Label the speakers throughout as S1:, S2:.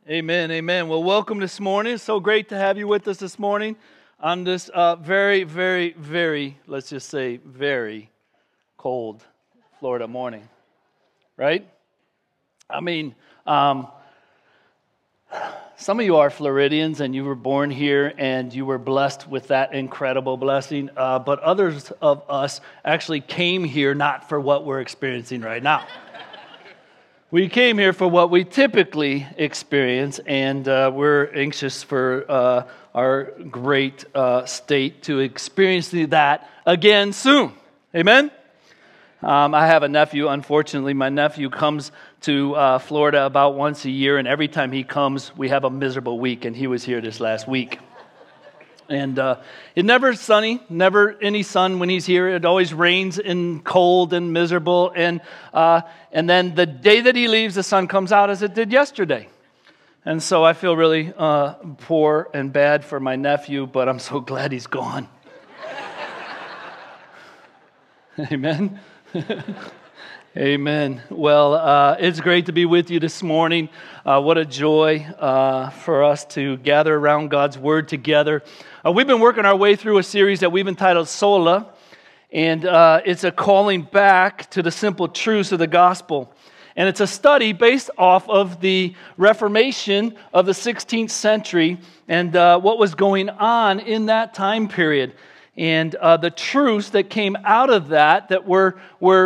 S1: Amen, amen. Well, welcome this morning. It's so great to have you with us this morning on this very, let's just say, very cold Florida morning, right? I mean, some of you are Floridians and you were born here and you were blessed with that incredible blessing, but others of us actually came here not for what we're experiencing right now. We came here for what we typically experience, and we're anxious for our great state to experience that again soon. Amen? I have a nephew. Unfortunately, my nephew comes to Florida about once a year, and every time he comes, we have a miserable week, and he was here this last week. And it's never sunny, never any sun when he's here. It always rains and cold and miserable. And then the day that he leaves, the sun comes out as it did yesterday. And so I feel really poor and bad for my nephew, but I'm so glad he's gone. Amen. Amen. Well, it's great to be with you this morning. What a joy for us to gather around God's Word together. We've been working our way through a series that we've entitled Sola, and it's a calling back to the simple truths of the gospel. And it's a study based off of the Reformation of the 16th century and what was going on in that time period. And the truths that came out of that were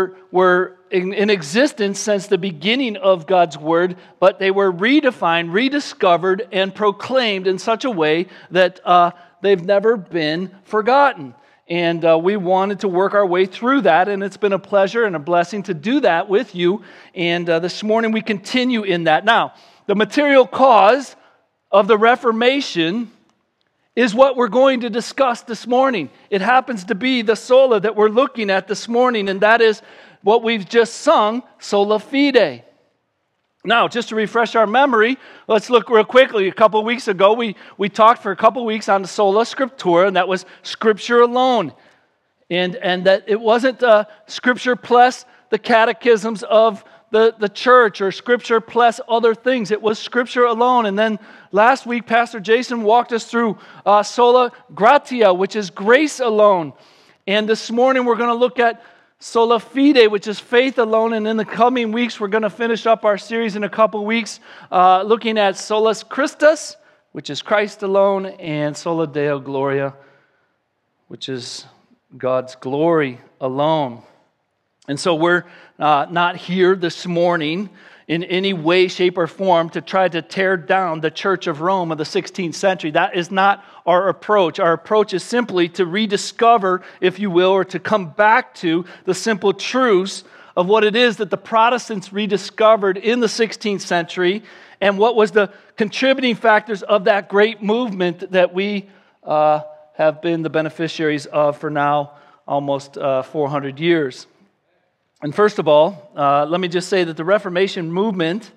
S1: in existence since the beginning of God's Word, but they were redefined, rediscovered, and proclaimed in such a way that they've never been forgotten. And we wanted to work our way through that, and it's been a pleasure and a blessing to do that with you. And this morning we continue in that. Now, the material cause of the Reformation is what we're going to discuss this morning. It happens to be the sola that we're looking at this morning, and that is what we've just sung, Sola Fide. Now, just to refresh our memory, let's look real quickly. A couple weeks ago, we talked for a couple weeks on the Sola Scriptura, and that was Scripture alone. And that it wasn't Scripture plus the catechisms of the church or Scripture plus other things. It was Scripture alone. And then last week, Pastor Jason walked us through Sola Gratia, which is grace alone. And this morning, we're going to look at Sola Fide, which is faith alone, and in the coming weeks, we're going to finish up our series in a couple weeks, looking at Solus Christus, which is Christ alone, and Sola Deo Gloria, which is God's glory alone. And so we're not here this morning in any way, shape, or form to try to tear down the Church of Rome of the 16th century. That is not our approach. Our approach is simply to rediscover, if you will, or to come back to the simple truths of what it is that the Protestants rediscovered in the 16th century and what was the contributing factors of that great movement that we have been the beneficiaries of for now almost 400 years. And first of all, let me just say that the Reformation movement,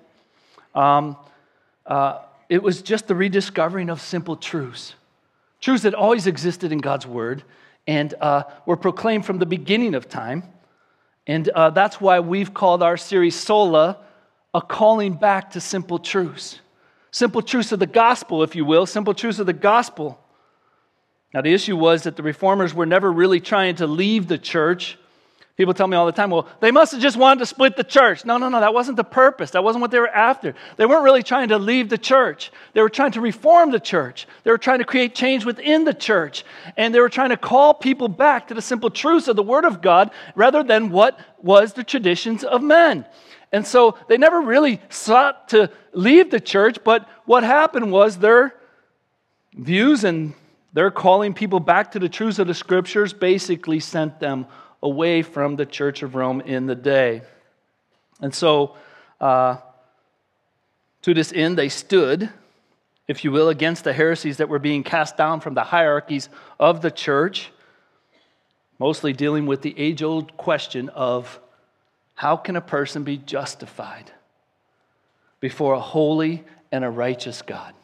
S1: it was just the rediscovering of simple truths. Truths that always existed in God's Word and were proclaimed from the beginning of time. And that's why we've called our series Sola, a calling back to simple truths. Simple truths of the gospel, if you will, simple truths of the gospel. Now, the issue was that the Reformers were never really trying to leave the church. People tell me all the time, well, they must have just wanted to split the church. No, that wasn't the purpose. That wasn't what they were after. They weren't really trying to leave the church. They were trying to reform the church. They were trying to create change within the church. And they were trying to call people back to the simple truths of the Word of God rather than what was the traditions of men. And so they never really sought to leave the church, but what happened was their views and their calling people back to the truths of the Scriptures basically sent them away from the Church of Rome in the day. And so, to this end, they stood, if you will, against the heresies that were being cast down from the hierarchies of the church, mostly dealing with the age-old question of how can a person be justified before a holy and a righteous God?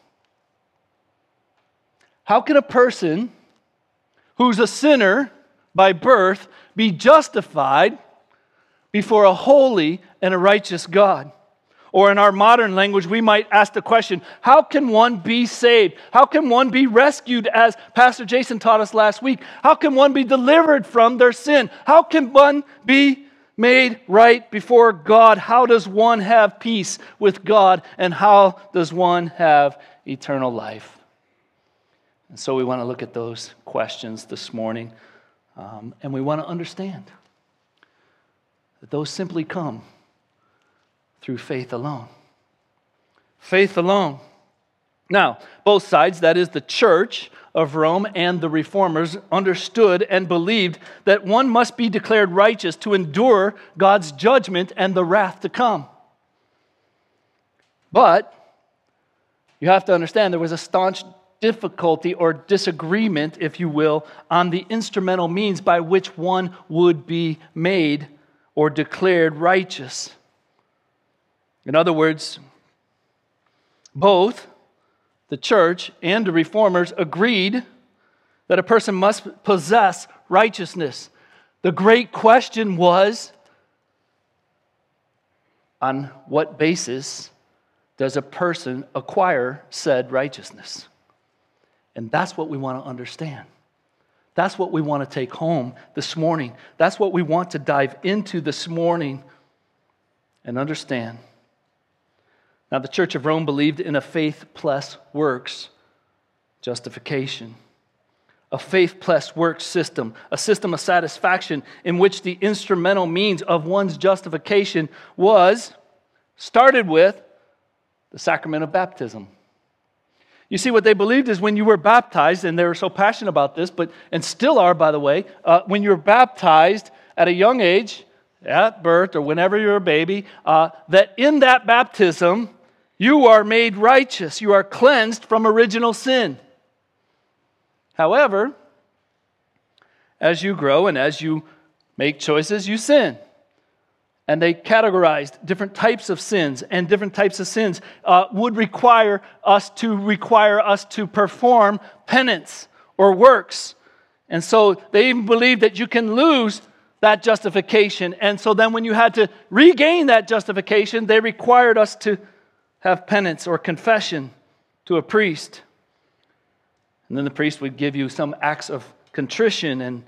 S1: How can a person who's a sinner by birth be justified before a holy and a righteous God? Or in our modern language, we might ask the question, how can one be saved? How can one be rescued, as Pastor Jason taught us last week? How can one be delivered from their sin? How can one be made right before God? How does one have peace with God? And how does one have eternal life? And so we want to look at those questions this morning. And we want to understand that those simply come through faith alone. Faith alone. Now, both sides, that is the church of Rome and the reformers, understood and believed that one must be declared righteous to endure God's judgment and the wrath to come. But you have to understand there was a staunch difficulty or disagreement, if you will, on the instrumental means by which one would be made or declared righteous. In other words, both the church and the reformers agreed that a person must possess righteousness. The great question was, on what basis does a person acquire said righteousness? And that's what we want to understand. That's what we want to take home this morning. That's what we want to dive into this morning and understand. Now, the Church of Rome believed in a faith plus works justification. A faith plus works system. A system of satisfaction in which the instrumental means of one's justification started with the sacrament of baptism. You see, what they believed is when you were baptized, and they were so passionate about this, and still are, by the way, when you're baptized at a young age, at birth or whenever you're a baby, that in that baptism, you are made righteous. You are cleansed from original sin. However, as you grow and as you make choices, you sin. And they categorized different types of sins, and different types of sins would require us to perform penance or works. And so they even believed that you can lose that justification. And so then when you had to regain that justification, they required us to have penance or confession to a priest. And then the priest would give you some acts of contrition, and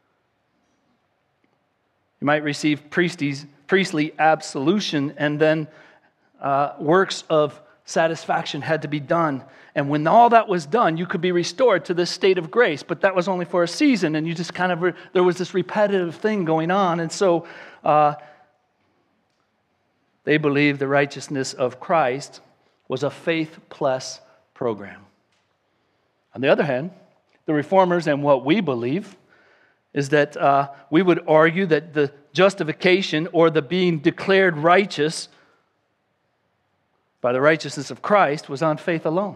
S1: you might receive priestly absolution, and then works of satisfaction had to be done. And when all that was done, you could be restored to this state of grace. But that was only for a season, and you just there was this repetitive thing going on. And so they believed the righteousness of Christ was a faith plus program. On the other hand, the reformers and what we believe is that we would argue that the justification or the being declared righteous by the righteousness of Christ was on faith alone.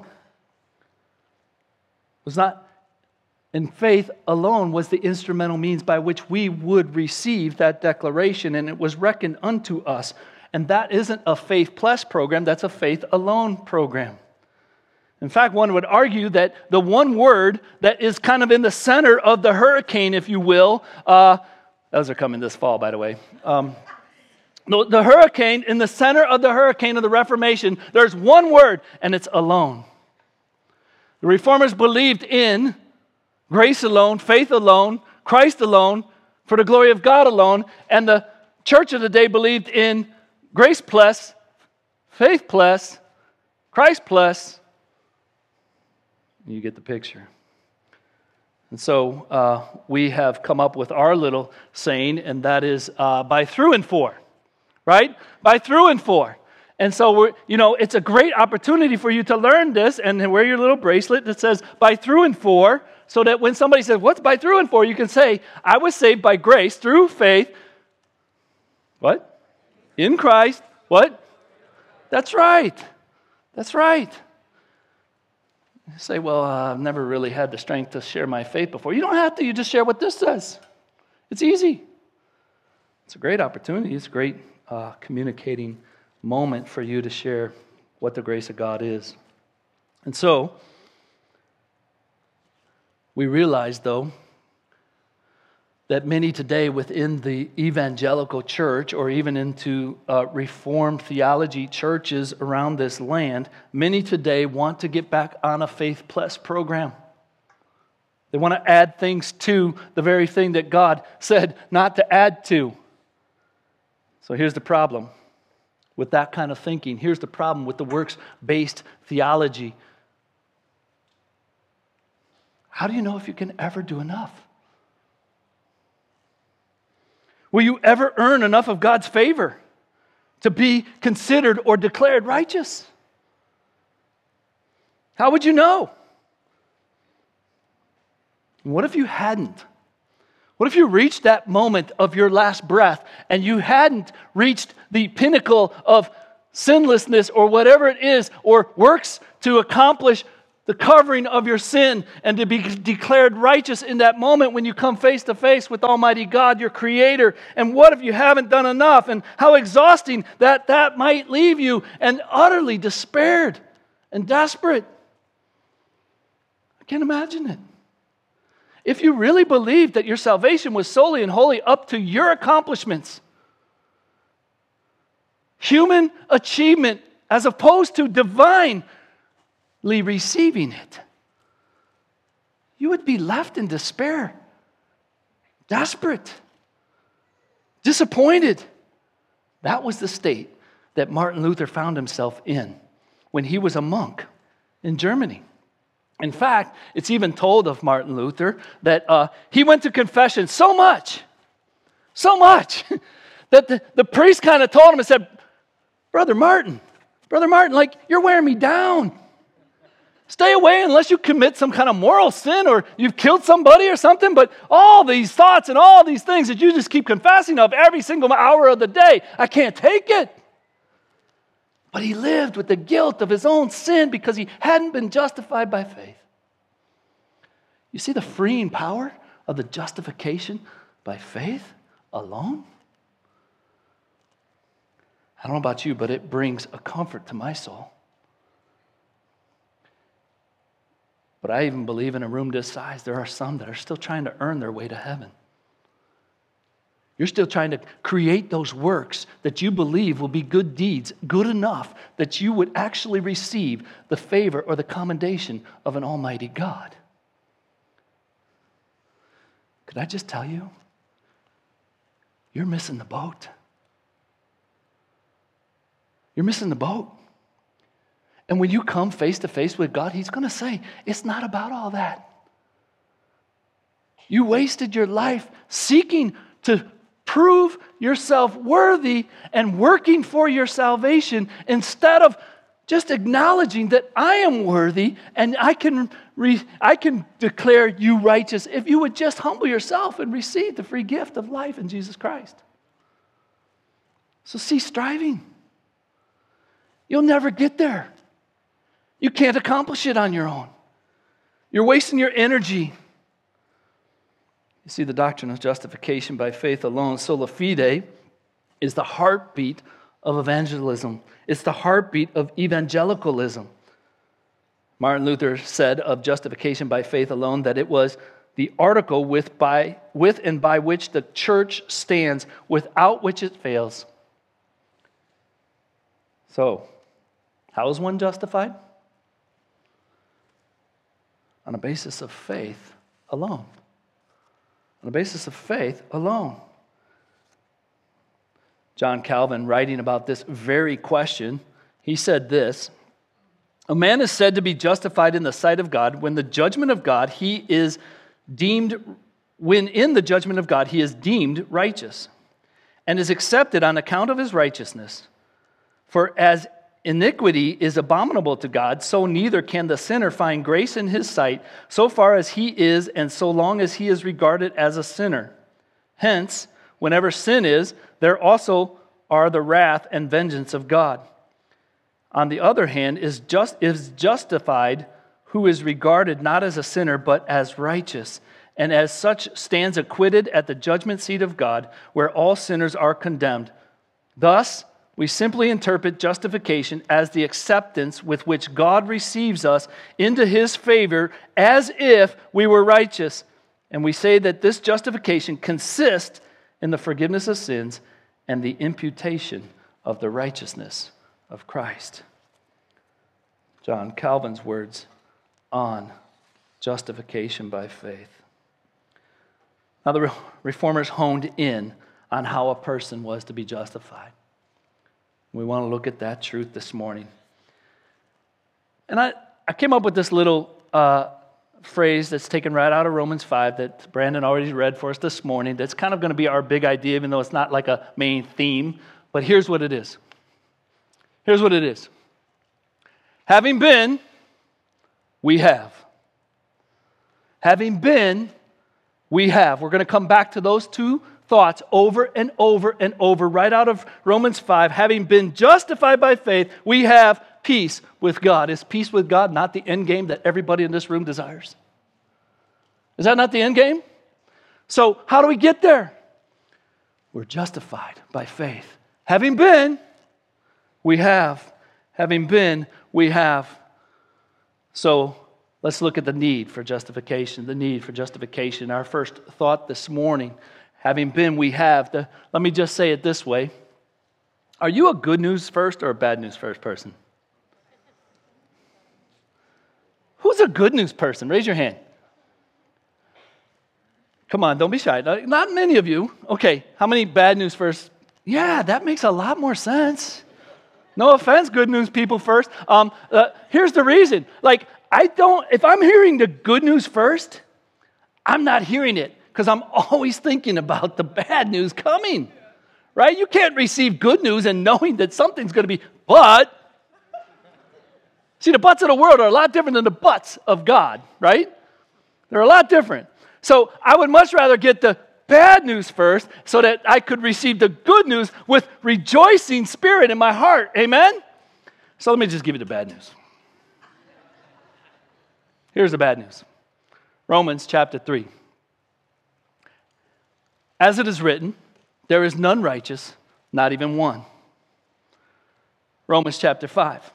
S1: It was not in faith alone was the instrumental means by which we would receive that declaration, and it was reckoned unto us. And that isn't a faith plus program, that's a faith alone program. In fact, one would argue that the one word that is kind of in the center of the hurricane, if you will, those are coming this fall, by the way. The hurricane, in the center of the hurricane of the Reformation, there's one word, and it's alone. The Reformers believed in grace alone, faith alone, Christ alone, for the glory of God alone, and the church of the day believed in grace plus, faith plus, Christ plus. You get the picture. And so we have come up with our little saying, and that is by through and for, right? By through and for. And so it's a great opportunity for you to learn this and wear your little bracelet that says by through and for, so that when somebody says, "What's by through and for?" you can say, "I was saved by grace through faith." What? In Christ. What? That's right. That's right. You say, "Well, I've never really had the strength to share my faith before." You don't have to. You just share what this says. It's easy. It's a great opportunity. It's a great communicating moment for you to share what the grace of God is. And so, we realize, though, that many today within the evangelical church or even into Reformed theology churches around this land, many today want to get back on a Faith Plus program. They want to add things to the very thing that God said not to add to. So here's the problem with that kind of thinking. Here's the problem with the works-based theology. How do you know if you can ever do enough? Will you ever earn enough of God's favor to be considered or declared righteous? How would you know? What if you hadn't? What if you reached that moment of your last breath and you hadn't reached the pinnacle of sinlessness or whatever it is, or works to accomplish the covering of your sin and to be declared righteous in that moment when you come face to face with Almighty God, your Creator? And what if you haven't done enough? And how exhausting that might leave you, and utterly despaired and desperate. I can't imagine it. If you really believed that your salvation was solely and wholly up to your accomplishments, human achievement as opposed to divinely receiving it, you would be left in despair, desperate, disappointed. That was the state that Martin Luther found himself in when he was a monk in Germany. In fact, it's even told of Martin Luther that he went to confession so much, that the priest kind of told him and said, Brother Martin, like, you're wearing me down. Stay away unless you commit some kind of moral sin or you've killed somebody or something. But all these thoughts and all these things that you just keep confessing of every single hour of the day, I can't take it. But he lived with the guilt of his own sin because he hadn't been justified by faith. You see the freeing power of the justification by faith alone? I don't know about you, but it brings a comfort to my soul. But I even believe in a room this size, there are some that are still trying to earn their way to heaven. You're still trying to create those works that you believe will be good deeds, good enough that you would actually receive the favor or the commendation of an almighty God. Could I just tell you, you're missing the boat. You're missing the boat. And when you come face to face with God, He's going to say, it's not about all that. You wasted your life seeking to prove yourself worthy and working for your salvation instead of just acknowledging that I am worthy and I can declare you righteous if you would just humble yourself and receive the free gift of life in Jesus Christ. So cease striving. You'll never get there. You can't accomplish it on your own. You're wasting your energy. You see, the doctrine of justification by faith alone, sola fide, is the heartbeat of evangelism. It's the heartbeat of evangelicalism. Martin Luther said of justification by faith alone that it was the article with and by which the church stands, without which it fails. So, how is one justified? On a basis of faith alone. On the basis of faith alone. John Calvin, writing about this very question, he said this: a man is said to be justified in the sight of God when in the judgment of God he is deemed righteous, and is accepted on account of his righteousness. For as iniquity is abominable to God, so neither can the sinner find grace in his sight, so far as he is, and so long as he is regarded as a sinner. Hence, whenever sin is, there also are the wrath and vengeance of God. On the other hand, is justified who is regarded not as a sinner, but as righteous, and as such stands acquitted at the judgment seat of God, where all sinners are condemned. Thus, we simply interpret justification as the acceptance with which God receives us into His favor as if we were righteous, And we say that this justification consists in the forgiveness of sins and the imputation of the righteousness of Christ. John Calvin's words on justification by faith. Now the Reformers honed in on how a person was to be justified. We want to look at that truth this morning. And I came up with this little phrase that's taken right out of Romans 5 that Brandon already read for us this morning. That's kind of going to be our big idea, even though it's not like a main theme. But here's what it is. Here's what it is. Having been, we have. Having been, we have. We're going to come back to those two thoughts over and over and over right out of Romans 5. Having been justified by faith, we have peace with God. Is peace with God not the end game that everybody in this room desires? Is that not the end game? So how do we get there? We're justified by faith. Having been, we have. Having been, we have. So let's look at the need for justification. The need for justification. Our first thought this morning, having been, we have. Let me just say it this way. Are you a good news first or a bad news first person? Who's a good news person? Raise your hand. Come on, don't be shy. Not many of you. Okay, how many bad news first? Yeah, that makes a lot more sense. No offense, good news people first. Here's the reason. If I'm hearing the good news first, I'm not hearing it because I'm always thinking about the bad news coming. Right? You can't receive good news and knowing that something's going to be, but. See, the buts of the world are a lot different than the buts of God, right? They're a lot different. So I would much rather get the bad news first so that I could receive the good news with rejoicing spirit in my heart. Amen? So let me just give you the bad news. Here's the bad news. Romans chapter 3. As it is written, there is none righteous, not even one. Romans chapter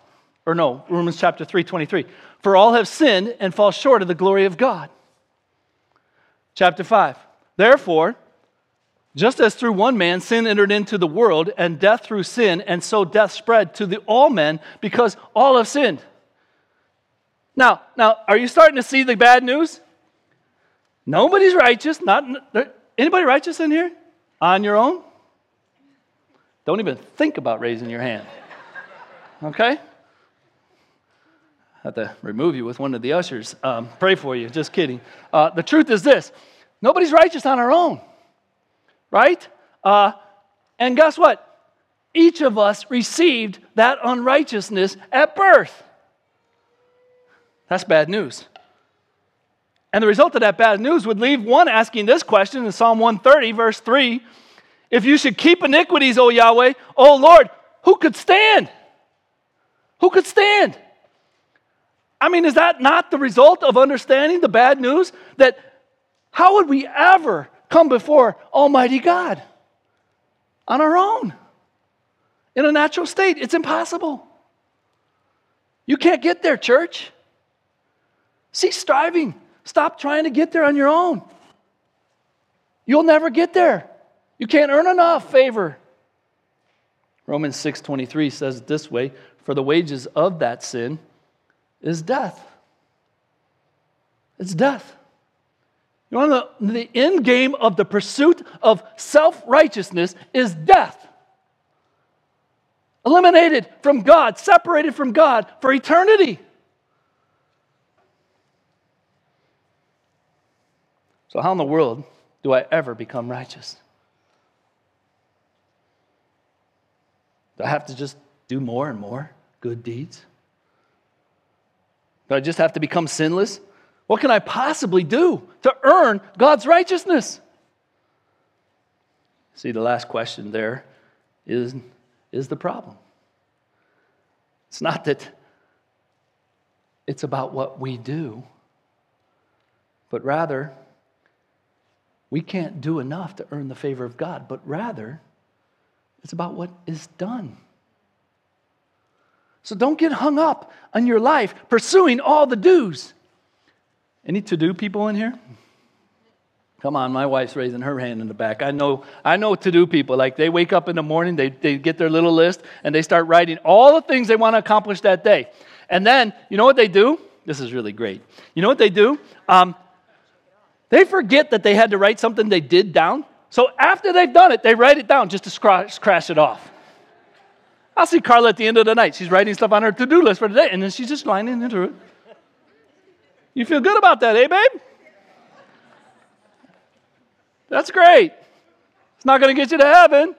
S1: 3:23. For all have sinned and fall short of the glory of God. Chapter 5. Therefore, just as through one man sin entered into the world, and death through sin, and so death spread to all men because all have sinned. Now, are you starting to see the bad news? Nobody's righteous. Anybody righteous in here? On your own? Don't even think about raising your hand. Okay? I have to remove you with one of the ushers. Pray for you. Just kidding. The truth is this. Nobody's righteous on our own. Right? And guess what? Each of us received that unrighteousness at birth. That's bad news. And the result of that bad news would leave one asking this question in Psalm 130, verse 3. If you should keep iniquities, O Yahweh, O Lord, who could stand? Who could stand? I mean, is that not the result of understanding the bad news? That how would we ever come before Almighty God on our own? In a natural state, it's impossible. You can't get there, church. Cease striving. Stop trying to get there on your own. You'll never get there. You can't earn enough favor. Romans 6:23 says it this way, for the wages of that sin is death. It's death. You want to know, the end game of the pursuit of self-righteousness is death. Eliminated from God, separated from God for eternity. So how in the world do I ever become righteous? Do I have to just do more and more good deeds? Do I just have to become sinless? What can I possibly do to earn God's righteousness? See, the last question there is the problem. It's not that it's about what we do, but rather, we can't do enough to earn the favor of God, but rather, it's about what is done. So don't get hung up on your life pursuing all the do's. Any to-do people in here? Come on, my wife's raising her hand in the back. I know to-do people. Like they wake up in the morning, they get their little list, and they start writing all the things they want to accomplish that day. And then, you know what they do? This is really great. You know what they do? They forget that they had to write something they did down. So after they've done it, they write it down just to crash it off. I'll see Carla at the end of the night. She's writing stuff on her to-do list for the day, and then she's just lining into it. You feel good about that, eh, babe? That's great. It's not going to get you to heaven.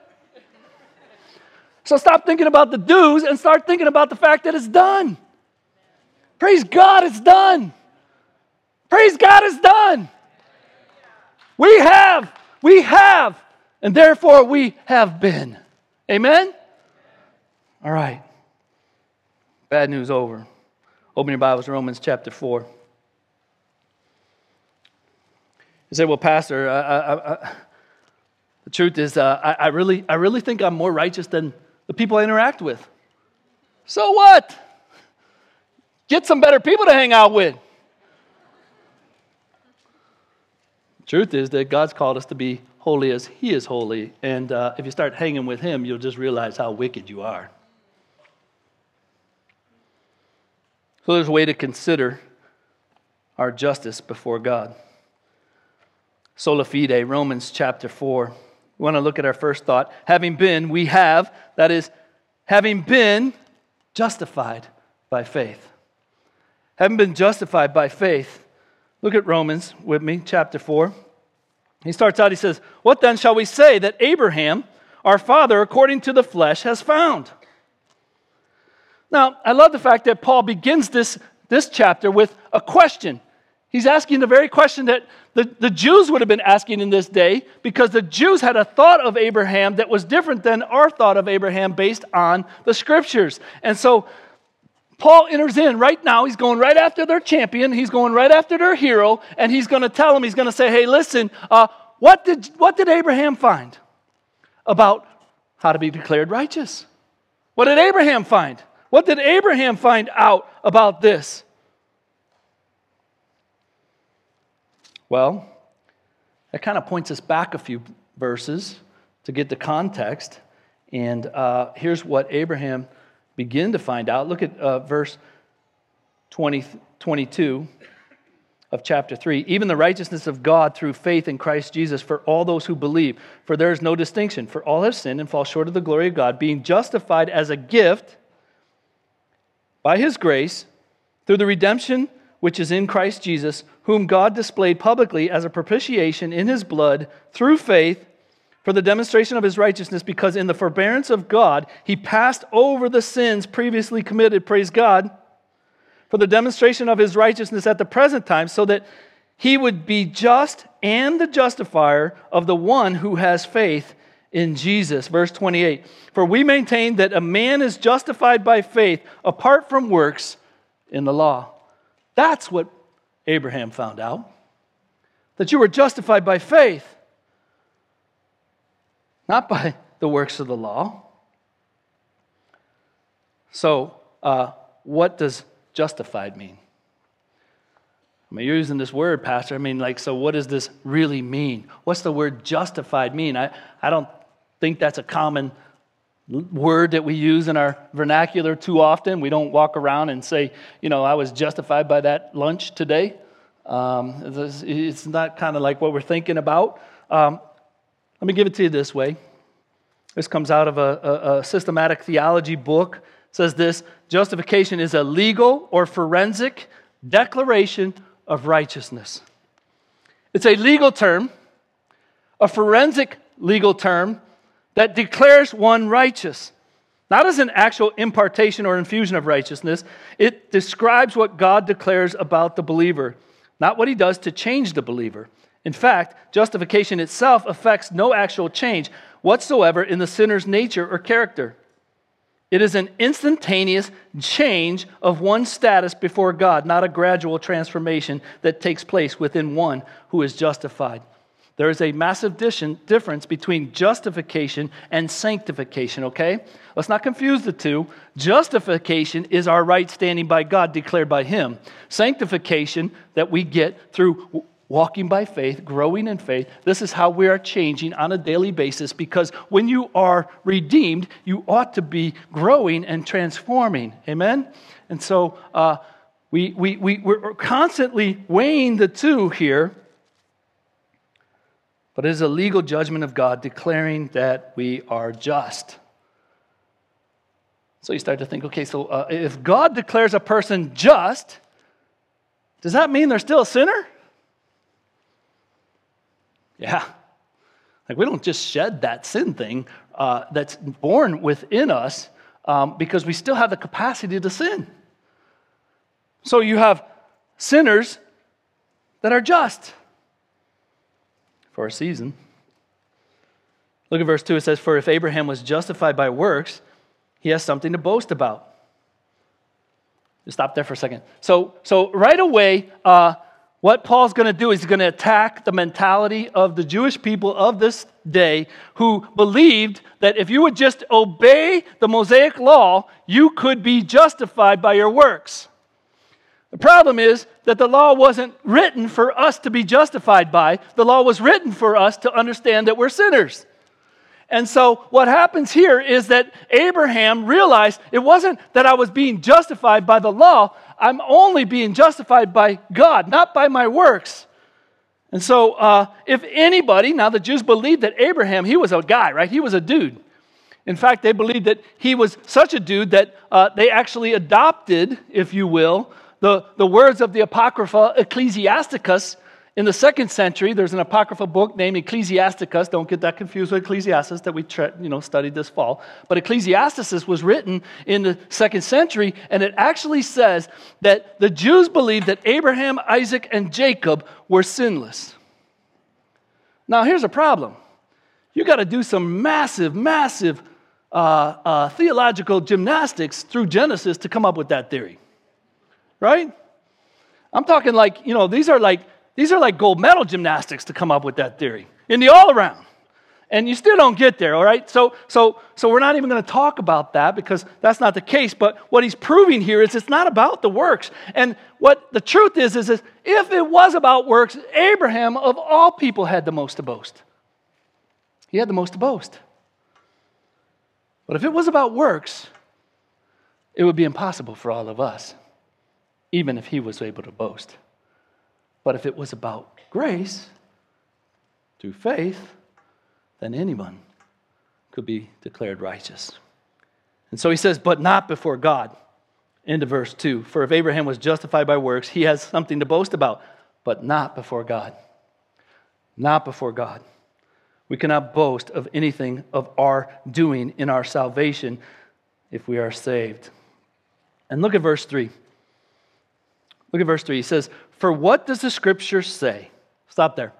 S1: So stop thinking about the do's and start thinking about the fact that it's done. Praise God, it's done. Praise God, it's done. We have, and therefore we have been. Amen? All right. Bad news over. Open your Bibles to Romans chapter 4. You say, well, Pastor, the truth is I really think I'm more righteous than the people I interact with. So what? Get some better people to hang out with. The truth is that God's called us to be holy as He is holy. And if you start hanging with Him, you'll just realize how wicked you are. So there's a way to consider our justice before God. Sola fide, Romans chapter 4. We want to look at our first thought. Having been, we have, that is, having been justified by faith. Having been justified by faith. Look at Romans with me, chapter 4. He starts out, he says, what then shall we say that Abraham, our father, according to the flesh, has found? Now, I love the fact that Paul begins this chapter with a question. He's asking the very question that the Jews would have been asking in this day, because the Jews had a thought of Abraham that was different than our thought of Abraham based on the Scriptures. And so Paul enters in right now. He's going right after their champion. He's going right after their hero. And he's going to tell them, he's going to say, hey, listen, what did Abraham find about how to be declared righteous? What did Abraham find? What did Abraham find out about this? Well, that kind of points us back a few verses to get the context. And here's what Abraham began to find out. Look at verse 22 of chapter 3. Even the righteousness of God through faith in Christ Jesus for all those who believe. For there is no distinction. For all have sinned and fall short of the glory of God, being justified as a gift by His grace through the redemption which is in Christ Jesus, whom God displayed publicly as a propitiation in His blood through faith for the demonstration of His righteousness, because in the forbearance of God, He passed over the sins previously committed, praise God, for the demonstration of His righteousness at the present time, so that He would be just and the justifier of the one who has faith in Jesus. Verse 28, for we maintain that a man is justified by faith apart from works in the law. That's what Abraham found out. That you were justified by faith, not by the works of the law. So, what does justified mean? I mean, you're using this word, Pastor. I mean, so what does this really mean? What's the word justified mean? I don't think that's a common word that we use in our vernacular too often. We don't walk around and say, I was justified by that lunch today. It's not kind of like what we're thinking about. Let me give it to you this way. This comes out of a systematic theology book. It says this: justification is a legal or forensic declaration of righteousness. It's a legal term, a forensic legal term, that declares one righteous. Not as an actual impartation or infusion of righteousness. It describes what God declares about the believer, not what He does to change the believer. In fact, justification itself affects no actual change whatsoever in the sinner's nature or character. It is an instantaneous change of one's status before God, not a gradual transformation that takes place within one who is justified. There is a massive difference between justification and sanctification, okay? Let's not confuse the two. Justification is our right standing by God declared by Him. Sanctification that we get through walking by faith, growing in faith. This is how we are changing on a daily basis, because when you are redeemed, you ought to be growing and transforming. Amen? And so we're constantly weighing the two here, but it is a legal judgment of God declaring that we are just. So you start to think, okay, so if God declares a person just, does that mean they're still a sinner? Yeah. Like, we don't just shed that sin thing that's born within us because we still have the capacity to sin. So you have sinners that are just for a season. Look at verse 2. It says, "For if Abraham was justified by works, he has something to boast about." Just stop there for a second. So right away, what Paul's going to do is he's going to attack the mentality of the Jewish people of this day who believed that if you would just obey the Mosaic law, you could be justified by your works. The problem is that the law wasn't written for us to be justified by. The law was written for us to understand that we're sinners. And so what happens here is that Abraham realized it wasn't that I was being justified by the law. I'm only being justified by God, not by my works. And so if anybody, now the Jews believed that Abraham, he was a guy, right? He was a dude. In fact, they believed that he was such a dude that they actually adopted, if you will, the words of the Apocrypha Ecclesiasticus. In the 2nd century, there's an Apocrypha book named Ecclesiasticus. Don't get that confused with Ecclesiastes that we studied this fall. But Ecclesiasticus was written in the 2nd century, and it actually says that the Jews believed that Abraham, Isaac, and Jacob were sinless. Now, here's a problem. You got to do some massive theological gymnastics through Genesis to come up with that theory. Right? I'm talking like, these are like gold medal gymnastics to come up with that theory in the all around. And you still don't get there, all right? So we're not even going to talk about that because that's not the case. But what he's proving here is it's not about the works. And what the truth is if it was about works, Abraham of all people had the most to boast. He had the most to boast. But if it was about works, it would be impossible for all of us, even if he was able to boast. But if it was about grace, through faith, then anyone could be declared righteous. And so he says, but not before God. Into verse 2. For if Abraham was justified by works, he has something to boast about, but not before God. Not before God. We cannot boast of anything of our doing in our salvation if we are saved. And look at verse 3. Look at verse 3. He says, for what does the Scripture say? Stop there.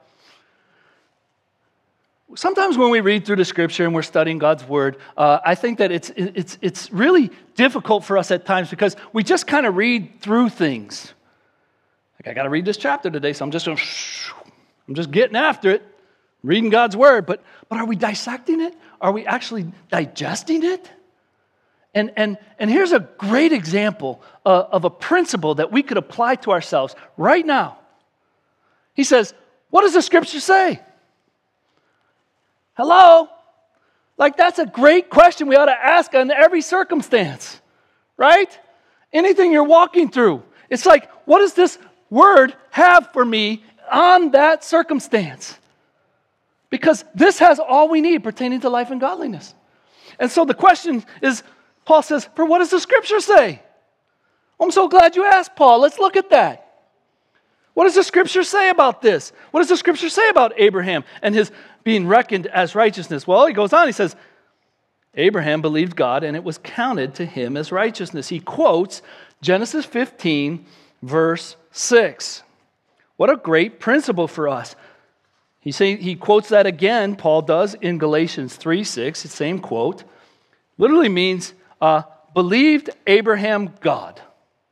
S1: Sometimes when we read through the Scripture and we're studying God's Word, I think that it's really difficult for us at times because we just kind of read through things. Like, I got to read this chapter today, so I'm just getting after it, reading God's Word. But are we dissecting it? Are we actually digesting it? And here's a great example of a principle that we could apply to ourselves right now. He says, what does the Scripture say? Hello? Like, that's a great question we ought to ask in every circumstance, right? Anything you're walking through. It's like, what does this word have for me on that circumstance? Because this has all we need pertaining to life and godliness. And so the question is, Paul says, for what does the Scripture say? I'm so glad you asked, Paul. Let's look at that. What does the Scripture say about this? What does the Scripture say about Abraham and his being reckoned as righteousness? Well, he goes on, he says, Abraham believed God and it was counted to him as righteousness. He quotes Genesis 15, verse 6. What a great principle for us. He quotes that again, Paul does, in Galatians 3:6, the same quote. Literally means, believed Abraham God.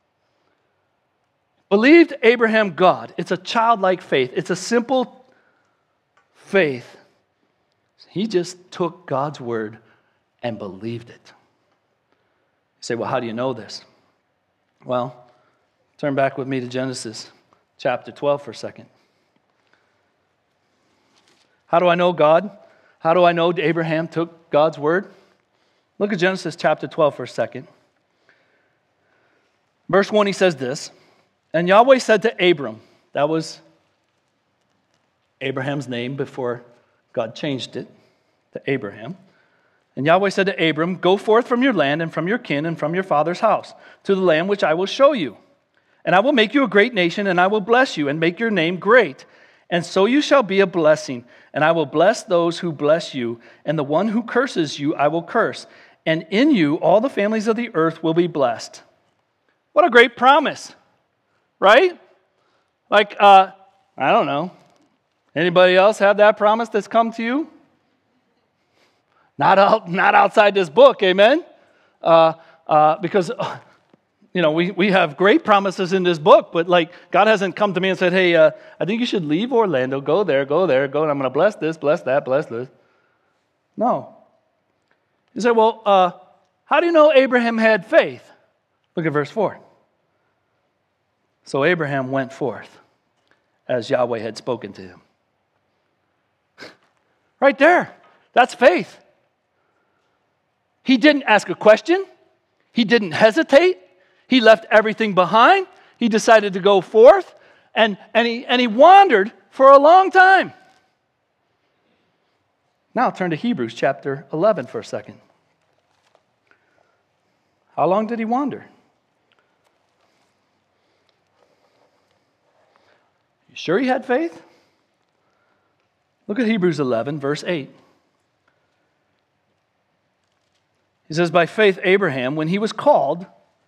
S1: Believed Abraham God. It's a childlike faith. It's a simple faith. He just took God's word and believed it. You say, well, how do you know this? Well, turn back with me to Genesis chapter 12 for a second. How do I know God? How do I know Abraham took God's word? Look at Genesis chapter 12 for a second. Verse 1, he says this, and Yahweh said to Abram, that was Abraham's name before God changed it to Abraham. And Yahweh said to Abram, go forth from your land and from your kin and from your father's house to the land which I will show you. And I will make you a great nation, and I will bless you and make your name great. And so you shall be a blessing. And I will bless those who bless you, and the one who curses you I will curse. And in you all the families of the earth will be blessed. What a great promise, right? Like, I don't know. Anybody else have that promise that's come to you? Not outside this book, amen? Because, we have great promises in this book, but like God hasn't come to me and said, hey, I think you should leave Orlando, go there, and I'm going to bless this, bless that, bless this. No. You say, well, how do you know Abraham had faith? Look at verse 4. So Abraham went forth as Yahweh had spoken to him. Right there. That's faith. He didn't ask a question. He didn't hesitate. He left everything behind. He decided to go forth, and he wandered for a long time. Now turn to Hebrews chapter 11 for a second. How long did he wander? You sure he had faith? Look at Hebrews 11, verse 8. He says, by faith Abraham, when he was called,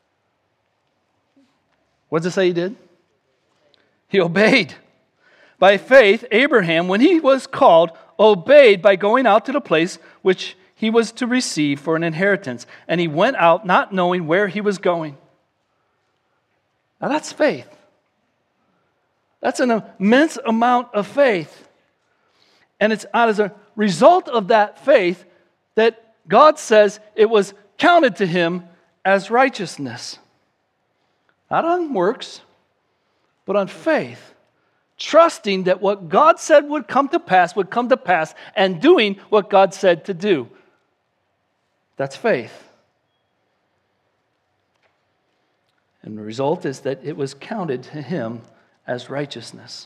S1: what does it say he did? He obeyed. By faith, Abraham, when he was called, obeyed by going out to the place which he was to receive for an inheritance. And he went out not knowing where he was going. Now that's faith. That's an immense amount of faith. And it's as a result of that faith that God says it was counted to him as righteousness. Not on works, but on faith. Trusting that what God said would come to pass, and doing what God said to do. That's faith. And the result is that it was counted to him as righteousness.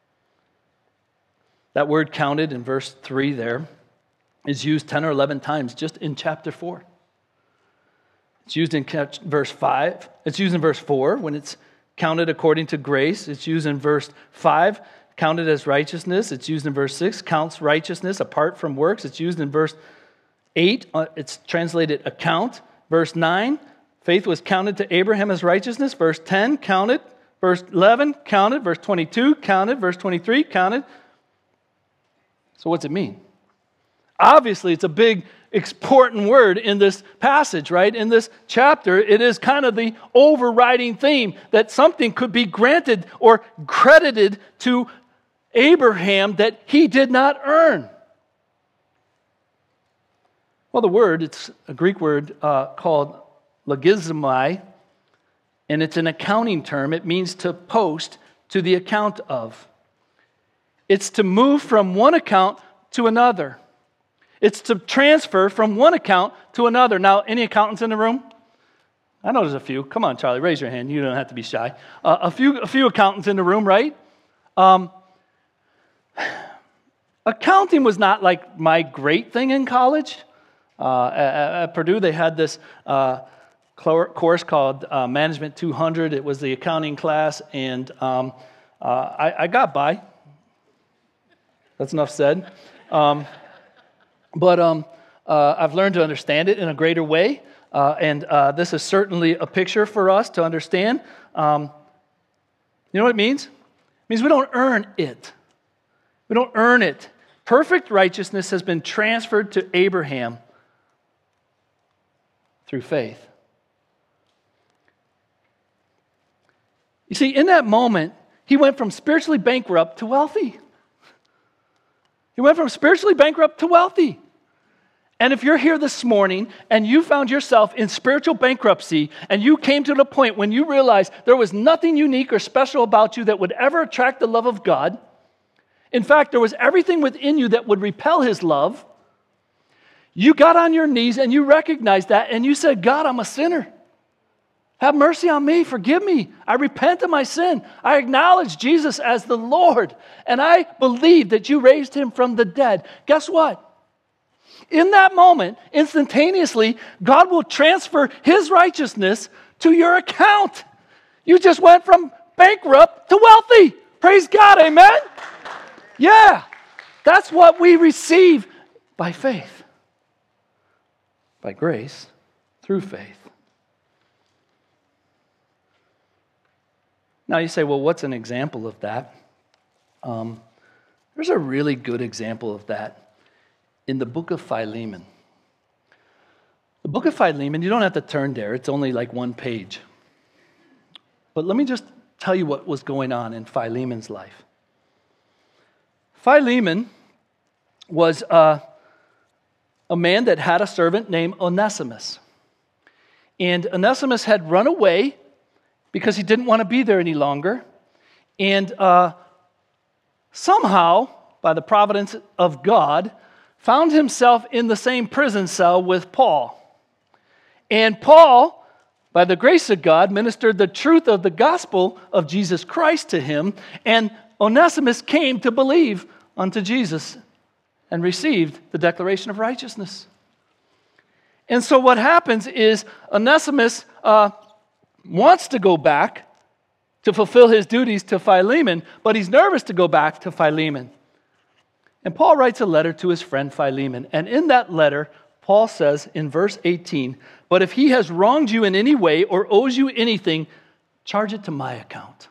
S1: That word counted in verse 3 there is used 10 or 11 times just in chapter 4. It's used in verse 5. It's used in verse 4 when it's counted according to grace. It's used in verse 5, counted as righteousness. It's used in verse 6, counts righteousness apart from works. It's used in verse 8, it's translated account. Verse 9, faith was counted to Abraham as righteousness. Verse 10, counted. Verse 11, counted. Verse 22, counted. Verse 23, counted. So what's it mean? Obviously, it's a big, important word in this passage, right? In this chapter, it is kind of the overriding theme that something could be granted or credited to Abraham that he did not earn. Well, the word, it's a Greek word called logizomai, and it's an accounting term. It means to post to the account of. It's to move from one account to another. It's to transfer from one account to another. Now, any accountants in the room? I know there's a few. Come on, Charlie, raise your hand. You don't have to be shy. A few accountants in the room, right? Accounting was not like my great thing in college. At Purdue, they had this course called Management 200. It was the accounting class, and I got by. That's enough said. But I've learned to understand it in a greater way, and this is certainly a picture for us to understand. You know what it means? It means we don't earn it. We don't earn it. Perfect righteousness has been transferred to Abraham through faith. You see, in that moment, he went from spiritually bankrupt to wealthy. He went from spiritually bankrupt to wealthy. And if you're here this morning and you found yourself in spiritual bankruptcy and you came to the point when you realized there was nothing unique or special about you that would ever attract the love of God, In fact, there was everything within you that would repel his love. You got on your knees and you recognized that and you said, God, I'm a sinner. Have mercy on me. Forgive me. I repent of my sin. I acknowledge Jesus as the Lord. And I believe that you raised him from the dead. Guess what? In that moment, instantaneously, God will transfer his righteousness to your account. You just went from bankrupt to wealthy. Praise God, amen? Yeah, that's what we receive by faith, by grace, through faith. Now you say, well, what's an example of that? There's a really good example of that in the book of Philemon. The book of Philemon, you don't have to turn there. It's only like one page. But let me just tell you what was going on in Philemon's life. Philemon was a man that had a servant named Onesimus. And Onesimus had run away because he didn't want to be there any longer. And somehow, by the providence of God, found himself in the same prison cell with Paul. And Paul, by the grace of God, ministered the truth of the gospel of Jesus Christ to him, and Onesimus came to believe unto Jesus and received the declaration of righteousness. And so what happens is Onesimus wants to go back to fulfill his duties to Philemon, but he's nervous to go back to Philemon. And Paul writes a letter to his friend Philemon. And in that letter, Paul says in verse 18, "But if he has wronged you in any way or owes you anything, charge it to my account."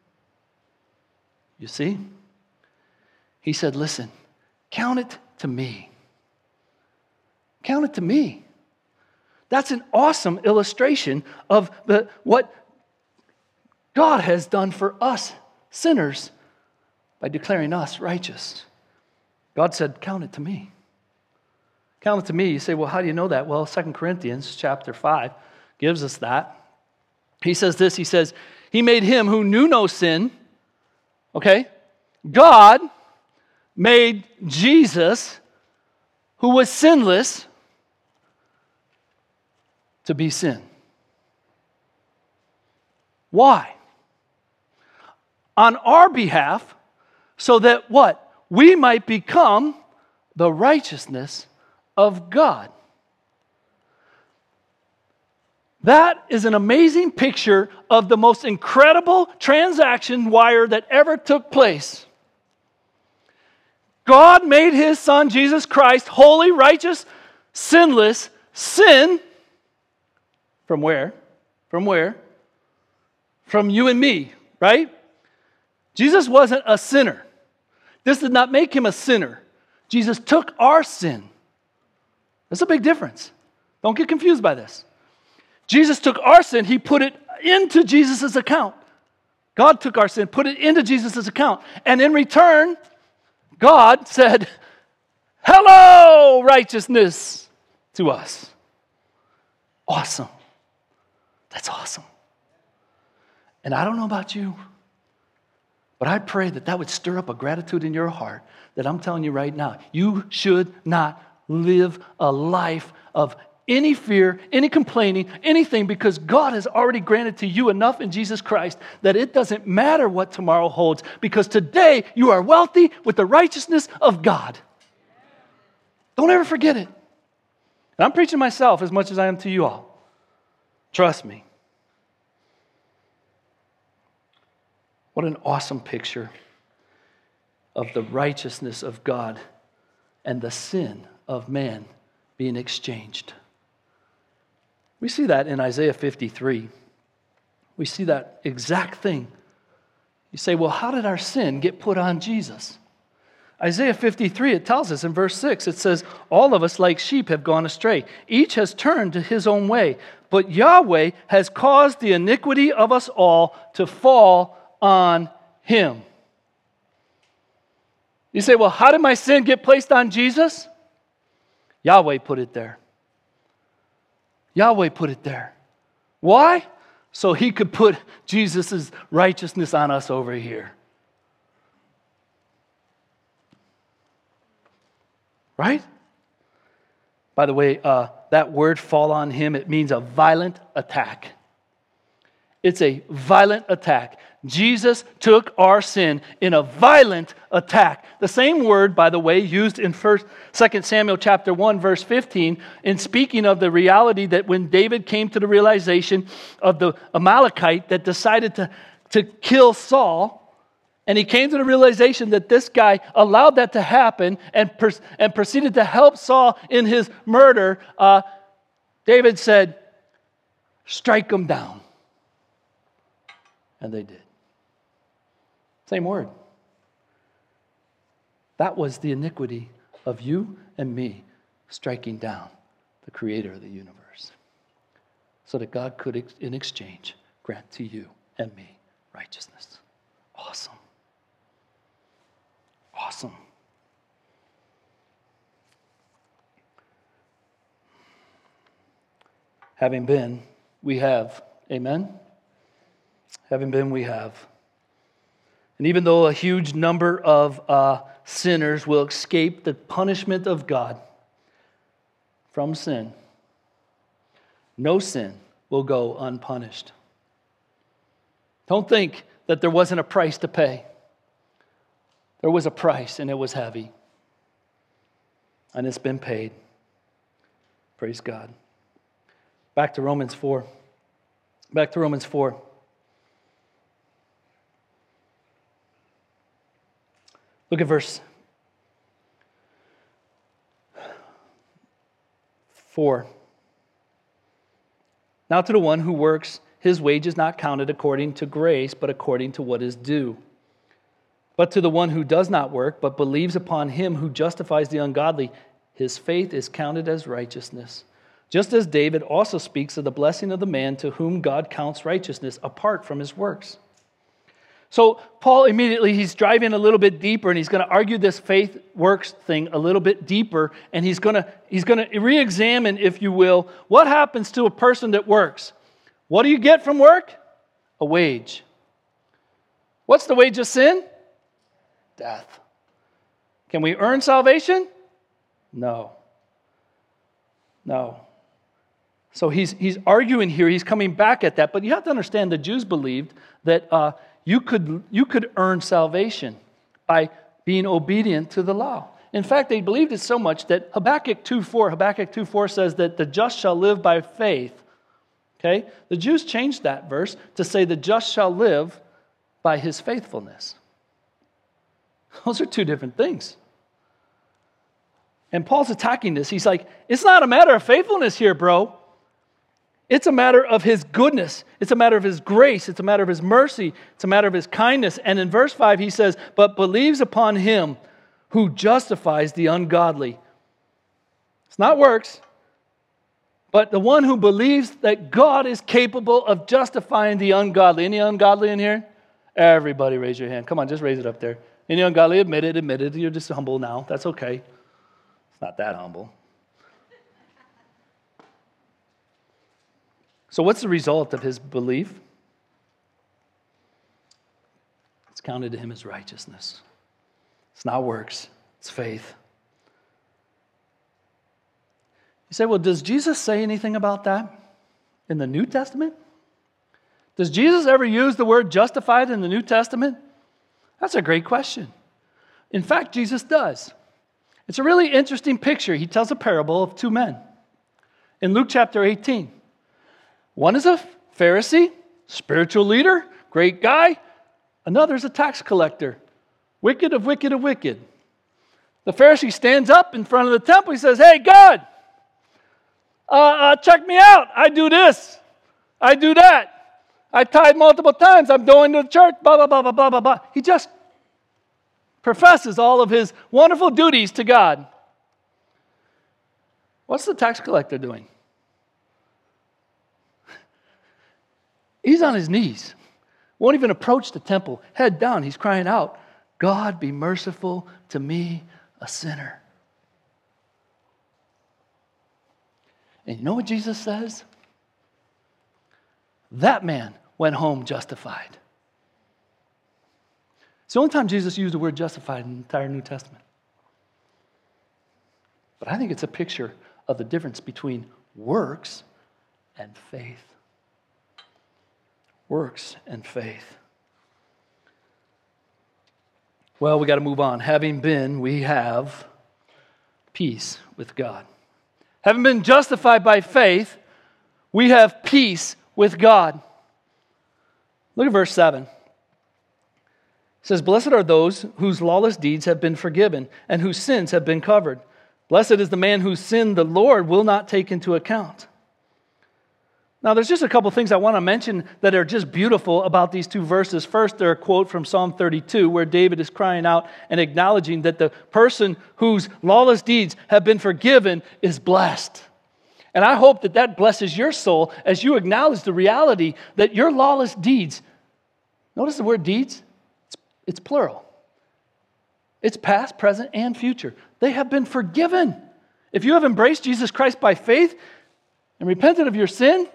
S1: You see? He said, listen, count it to me. Count it to me. That's an awesome illustration of what God has done for us sinners by declaring us righteous. God said, count it to me. Count it to me. You say, well, how do you know that? Well, 2 Corinthians chapter 5 gives us that. He says this, he says, he made him who knew no sin, okay? God made Jesus, who was sinless, to be sin. Why? On our behalf, so that what? We might become the righteousness of God. That is an amazing picture of the most incredible transaction wire that ever took place. God made his son, Jesus Christ, holy, righteous, sinless, sin. From where? From where? From you and me, right? Jesus wasn't a sinner. This did not make him a sinner. Jesus took our sin. That's a big difference. Don't get confused by this. Jesus took our sin, he put it into Jesus' account. God took our sin, put it into Jesus' account. And in return, God said, hello, righteousness, to us. Awesome. That's awesome. And I don't know about you, but I pray that that would stir up a gratitude in your heart that I'm telling you right now. You should not live a life of any fear, any complaining, anything, because God has already granted to you enough in Jesus Christ that it doesn't matter what tomorrow holds, because today you are wealthy with the righteousness of God. Don't ever forget it. And I'm preaching to myself as much as I am to you all. Trust me. What an awesome picture of the righteousness of God and the sin of man being exchanged. We see that in Isaiah 53. We see that exact thing. You say, well, how did our sin get put on Jesus? Isaiah 53, it tells us in verse 6, it says, all of us like sheep have gone astray. Each has turned to his own way, but Yahweh has caused the iniquity of us all to fall on him. You say, well, how did my sin get placed on Jesus? Yahweh put it there. Yahweh put it there. Why? So he could put Jesus' righteousness on us over here. Right? By the way, that word fall on him, it means a violent attack. It's a violent attack. Jesus took our sin in a violent attack. The same word, by the way, used in 2 Samuel chapter 1, verse 15, in speaking of the reality that when David came to the realization of the Amalekite that decided to kill Saul, and he came to the realization that this guy allowed that to happen and proceeded to help Saul in his murder, David said, strike him down. And they did. Same word. That was the iniquity of you and me striking down the creator of the universe, so that God could, in exchange, grant to you and me righteousness. Awesome. Awesome. Having been, we have. Amen? Having been, we have. And even though a huge number of sinners will escape the punishment of God from sin, no sin will go unpunished. Don't think that there wasn't a price to pay. There was a price, and it was heavy. And it's been paid. Praise God. Back to Romans 4. Back to Romans 4. Look at verse 4. Now to the one who works, his wage is not counted according to grace, but according to what is due. But to the one who does not work, but believes upon him who justifies the ungodly, his faith is counted as righteousness. Just as David also speaks of the blessing of the man to whom God counts righteousness apart from his works. So Paul immediately, he's driving a little bit deeper, and he's going to argue this faith works thing a little bit deeper, and he's going to re-examine, if you will, what happens to a person that works. What do you get from work? A wage. What's the wage of sin? Death. Can we earn salvation? No. No. So he's arguing here. He's coming back at that. But you have to understand, the Jews believed that you could earn salvation by being obedient to the law. In fact, they believed it so much that Habakkuk 2:4 says that the just shall live by faith. Okay? The Jews changed that verse to say the just shall live by his faithfulness. Those are two different things. And Paul's attacking this. He's like, it's not a matter of faithfulness here, bro. It's a matter of his goodness. It's a matter of his grace. It's a matter of his mercy. It's a matter of his kindness. And in verse 5, he says, but believes upon him who justifies the ungodly. It's not works, but the one who believes that God is capable of justifying the ungodly. Any ungodly in here? Everybody raise your hand. Come on, just raise it up there. Any ungodly? Admit it. You're just humble now. That's okay. It's not that humble. So what's the result of his belief? It's counted to him as righteousness. It's not works. It's faith. You say, well, does Jesus say anything about that in the New Testament? Does Jesus ever use the word justified in the New Testament? That's a great question. In fact, Jesus does. It's a really interesting picture. He tells a parable of two men in Luke chapter 18. One is a Pharisee, spiritual leader, great guy. Another is a tax collector, wicked of wicked of wicked. The Pharisee stands up in front of the temple. He says, hey, God, check me out. I do this. I do that. I tithe multiple times. I'm going to the church, blah, blah, blah, blah, blah, blah, blah. He just professes all of his wonderful duties to God. What's the tax collector doing? He's on his knees. Won't even approach the temple. Head down. He's crying out, God, be merciful to me, a sinner. And you know what Jesus says? That man went home justified. It's the only time Jesus used the word justified in the entire New Testament. But I think it's a picture of the difference between works and faith. Works and faith. Well, we got to move on. Having been, we have peace with God. Having been justified by faith, we have peace with God. Look at verse 7. It says, "Blessed are those whose lawless deeds have been forgiven and whose sins have been covered. Blessed is the man whose sin the Lord will not take into account." Now, there's just a couple things I want to mention that are just beautiful about these two verses. First, they're a quote from Psalm 32, where David is crying out and acknowledging that the person whose lawless deeds have been forgiven is blessed. And I hope that that blesses your soul as you acknowledge the reality that your lawless deeds, notice the word deeds, it's plural. It's past, present, and future. They have been forgiven. If you have embraced Jesus Christ by faith and repented of your sin,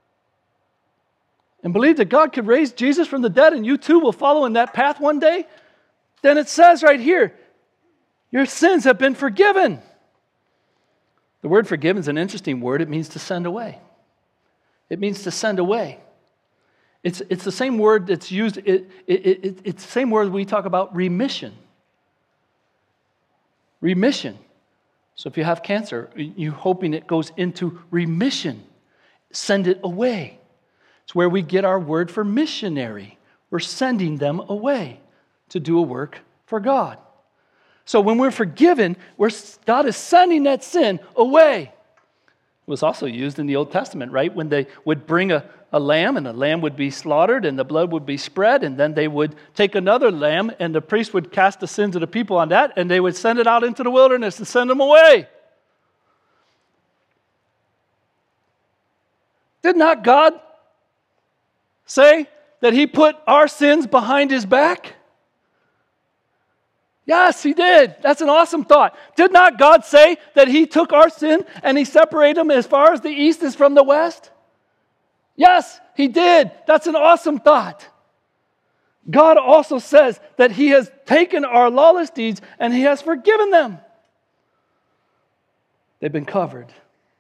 S1: and believe that God could raise Jesus from the dead and you too will follow in that path one day, then it says right here, your sins have been forgiven. The word forgiven is an interesting word. It means to send away. It means to send away. It's the same word that's used, it's the same word we talk about remission. Remission. So if you have cancer, you're hoping it goes into remission. Send it away. It's where we get our word for missionary. We're sending them away to do a work for God. So when we're forgiven, God is sending that sin away. It was also used in the Old Testament, right? When they would bring a lamb, and the lamb would be slaughtered, and the blood would be spread, and then they would take another lamb, and the priest would cast the sins of the people on that, and they would send it out into the wilderness and send them away. Did not God say that He put our sins behind His back? Yes, He did. That's an awesome thought. Did not God say that He took our sin and He separated them as far as the east is from the west? Yes, He did. That's an awesome thought. God also says that He has taken our lawless deeds and He has forgiven them. They've been covered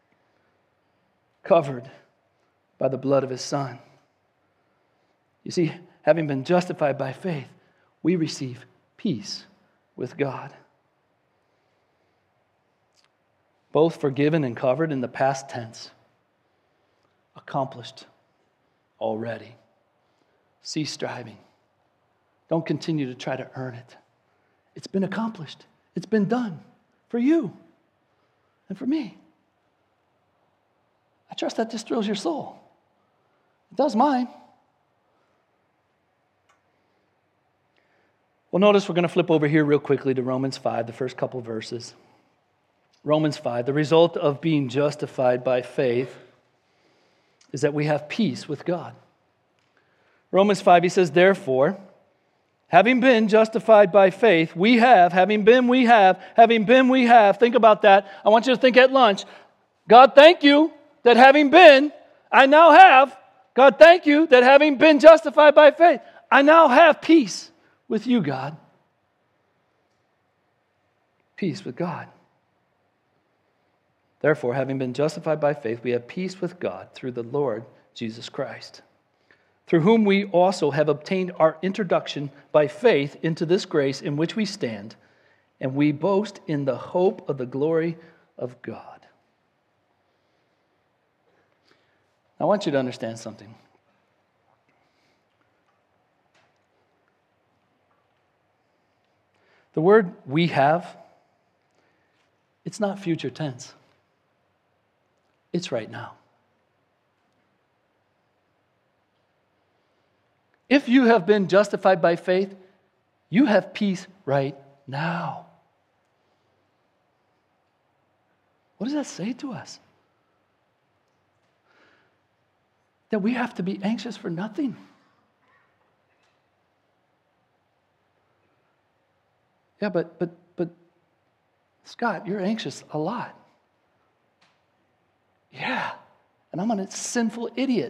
S1: by the blood of His Son. You see, having been justified by faith, we receive peace with God. Both forgiven and covered in the past tense. Accomplished already. Cease striving. Don't continue to try to earn it. It's been accomplished. It's been done for you and for me. I trust that just thrills your soul. It does mine. Well, notice we're going to flip over here real quickly to Romans 5, the first couple verses. Romans 5, the result of being justified by faith is that we have peace with God. Romans 5, he says, therefore, having been justified by faith, we have, having been, we have. Think about that. I want you to think at lunch. God, thank you that having been, I now have. God, thank you that having been justified by faith, I now have peace with you, God. Peace with God. Therefore, having been justified by faith, we have peace with God through the Lord Jesus Christ, through whom we also have obtained our introduction by faith into this grace in which we stand, and we boast in the hope of the glory of God. I want you to understand something. The word we have, it's not future tense. It's right now. If you have been justified by faith, you have peace right now. What does that say to us? That we have to be anxious for nothing. Yeah, but Scott, you're anxious a lot. Yeah, and I'm a sinful idiot.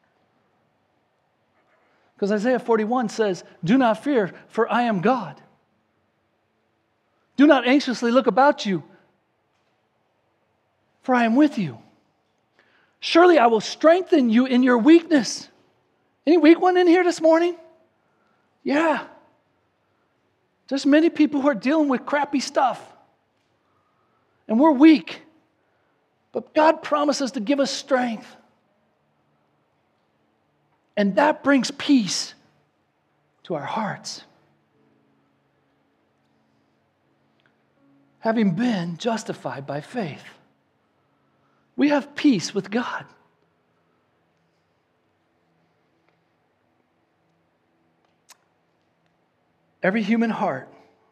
S1: Because Isaiah 41 says, do not fear, for I am God. Do not anxiously look about you, for I am with you. Surely I will strengthen you in your weakness. Any weak one in here this morning? Yeah. There's many people who are dealing with crappy stuff. And we're weak. But God promises to give us strength. And that brings peace to our hearts. Having been justified by faith, we have peace with God. Every human heart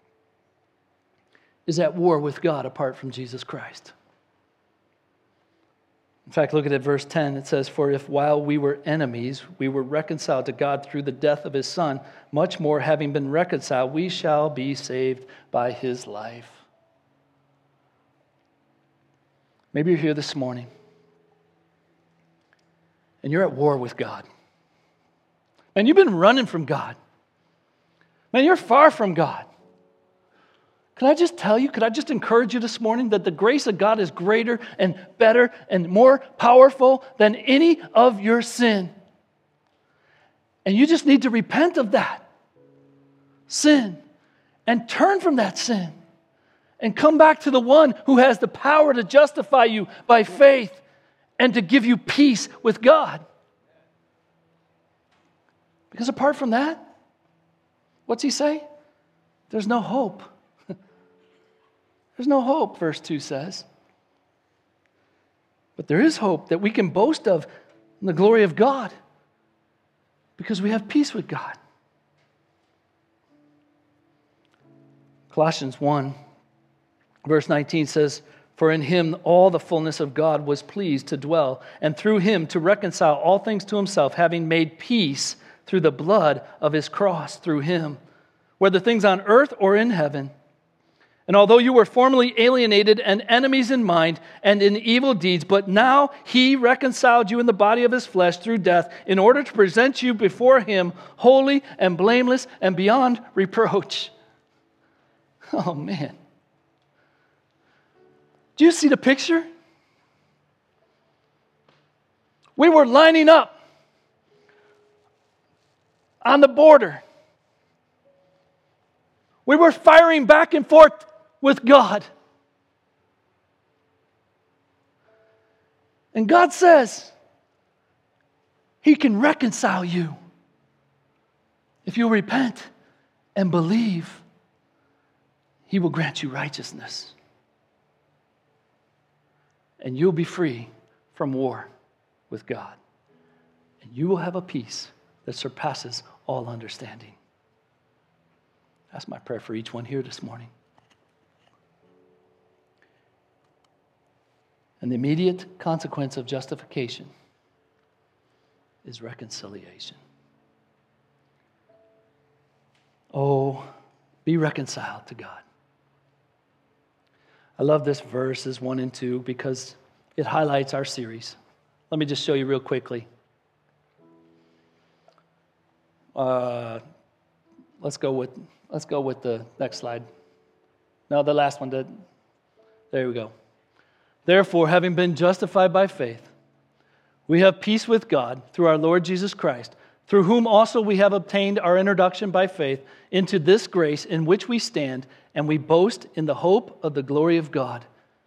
S1: is at war with God apart from Jesus Christ. In fact, look at verse 10. It says, "For if while we were enemies, we were reconciled to God through the death of his Son, much more having been reconciled, we shall be saved by his life." Maybe you're here this morning and you're at war with God. Man, you've been running from God. Man, you're far from God. Can I just tell you, could I just encourage you this morning that the grace of God is greater and better and more powerful than any of your sin? And you just need to repent of that sin and turn from that sin and come back to the one who has the power to justify you by faith and to give you peace with God. Because apart from that, what's he say? There's no hope. There's no hope, verse 2 says. But there is hope that we can boast of in the glory of God because we have peace with God. Colossians 1, verse 19 says, "For in him all the fullness of God was pleased to dwell, and through him to reconcile all things to himself, having made peace through the blood of his cross, through him, whether things on earth or in heaven. And although you were formerly alienated and enemies in mind and in evil deeds, but now he reconciled you in the body of his flesh through death in order to present you before him holy and blameless and beyond reproach." Oh, man. Do you see the picture? We were lining up on the border. We were firing back and forth with God. And God says he can reconcile you if you repent and believe. He will grant you righteousness. And you'll be free from war with God. And you will have a peace that surpasses all understanding. That's my prayer for each one here this morning. And the immediate consequence of justification is reconciliation. Oh, be reconciled to God. I love this verses 1 and 2 because it highlights our series. Let me just show you real quickly. Let's go with the next slide. No, the last one. There we go. "Therefore, having been justified by faith, we have peace with God through our Lord Jesus Christ, through whom also we have obtained our introduction by faith into this grace in which we stand, and we boast in the hope of the glory of God."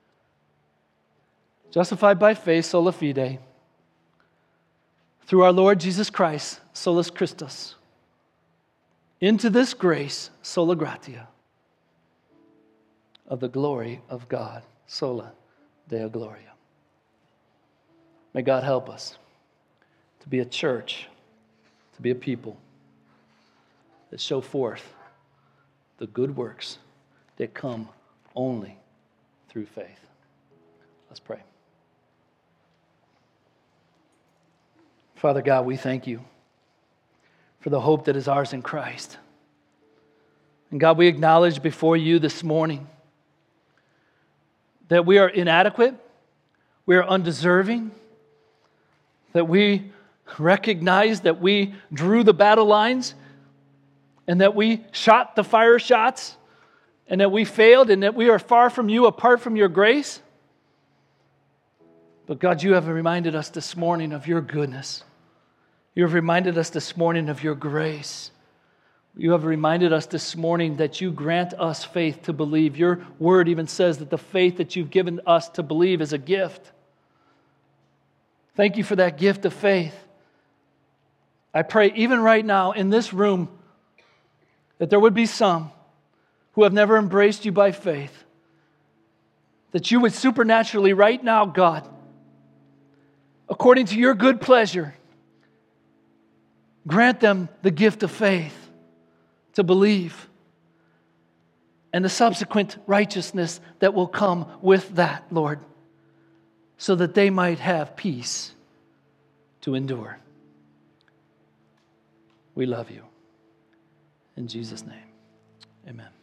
S1: Justified by faith, sola fide. Through our Lord Jesus Christ, solus Christus. Into this grace, sola gratia, of the glory of God, sola Deo Gloria. May God help us to be a church, to be a people that show forth the good works that come only through faith. Let's pray. Father God, we thank you for the hope that is ours in Christ. And God, we acknowledge before you this morning that we are inadequate, we are undeserving, that we recognize that we drew the battle lines and that we shot the fire shots and that we failed and that we are far from you apart from your grace. But God, you have reminded us this morning of your goodness. You have reminded us this morning of your grace. You have reminded us this morning that you grant us faith to believe. Your word even says that the faith that you've given us to believe is a gift. Thank you for that gift of faith. I pray even right now in this room that there would be some who have never embraced you by faith, that you would supernaturally right now, God, according to your good pleasure, grant them the gift of faith to believe and the subsequent righteousness that will come with that, Lord, so that they might have peace to endure. We love you. In Jesus' name, amen.